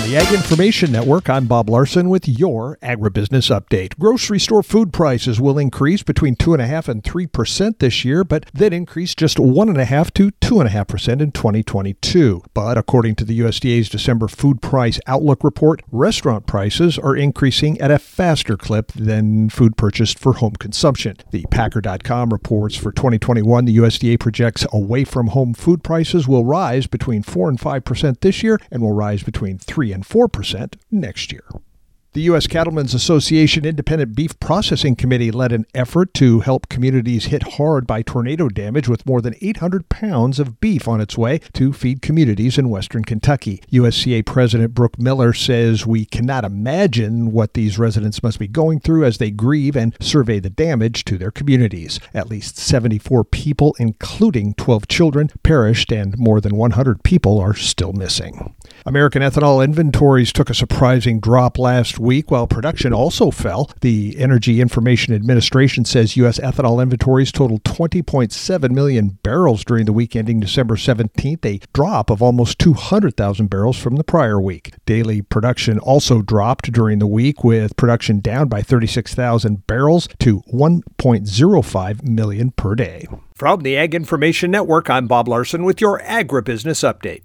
the Ag Information Network, I'm Bob Larson with your Agribusiness Update. Grocery store food prices will increase between 2.5% and 3% this year, but then increase just 1.5% to 2.5% in 2022. But according to the USDA's December Food Price Outlook report, restaurant prices are increasing at a faster clip than food purchased for home consumption. The Packer.com reports for 2021, the USDA projects away-from-home food prices will rise between 4% and 5% this year and will rise between 3% and 4% next year. The U.S. Cattlemen's Association Independent Beef Processing Committee led an effort to help communities hit hard by tornado damage with more than 800 pounds of beef on its way to feed communities in western Kentucky. USCA President Brooke Miller says we cannot imagine what these residents must be going through as they grieve and survey the damage to their communities. At least 74 people, including 12 children, perished and more than 100 people are still missing. American ethanol inventories took a surprising drop last week, while production also fell. The Energy Information Administration says U.S. ethanol inventories totaled 20.7 million barrels during the week ending December 17th, a drop of almost 200,000 barrels from the prior week. Daily production also dropped during the week, with production down by 36,000 barrels to 1.05 million per day. From the Ag Information Network, I'm Bob Larson with your Agribusiness Update.